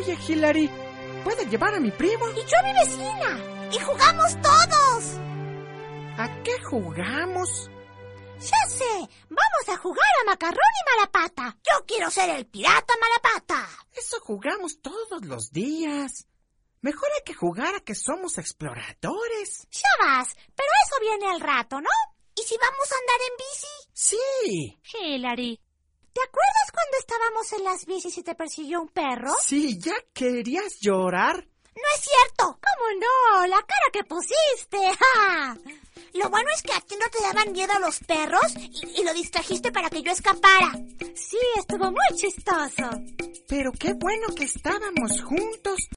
Oye, Hilary, ¿puedes llevar a mi primo? Y yo a mi vecina. Y jugamos todos. ¿A qué jugamos? Ya sé, vamos a jugar a Macarrón y Malapata. Yo quiero ser el pirata Malapata. Eso jugamos todos los días. Mejor hay que jugar a que somos exploradores. Ya vas, pero eso viene al rato, ¿no? ¿Y si vamos a andar en bici? Sí. Hilary, ¿te acuerdas cuando estábamos en las bicis y te persiguió un perro? Sí, ¿ya querías llorar? ¡No es cierto! ¿Cómo no? ¡La cara que pusiste! ¡Ja! Lo bueno es que a ti no te daban miedo los perros y lo distrajiste para que yo escapara. Sí, estuvo muy chistoso. Pero qué bueno que estábamos juntos.